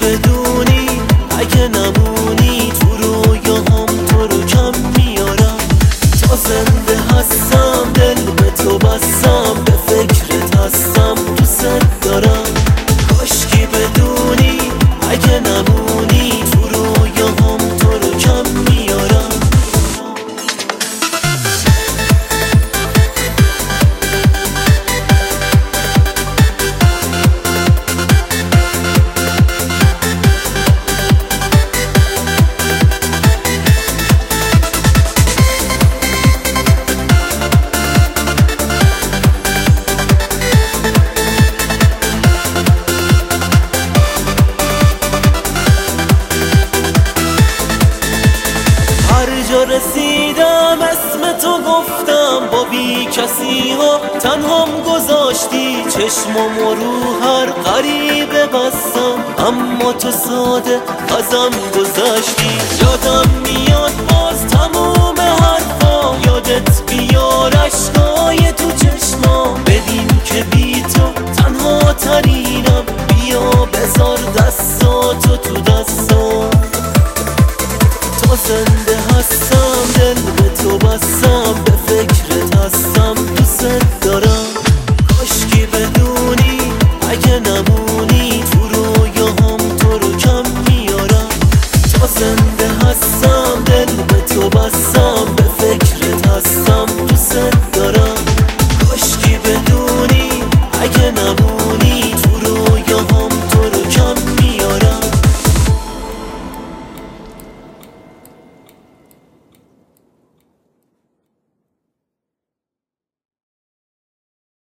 بدونی اگه نمونی تو رویاهام تو رو کم میارم. تا زنده هستم دل به تو بستم، به فکرت هستم دوست دارم. کاشکی بدونی اگه نمونی تو رویاهام تو رو کم میارم. رسیدم اسم تو گفتم، با بی کسی ها تنهام گذاشتی. چشمامو رو هر غریبه بستم، اما تو ساده ازم گذشتی. یادم میاد باز تموم حرفا، یادت بیار عشقای تو چشمام. ببین که بی تو تنها ترینم، بیا بذار دست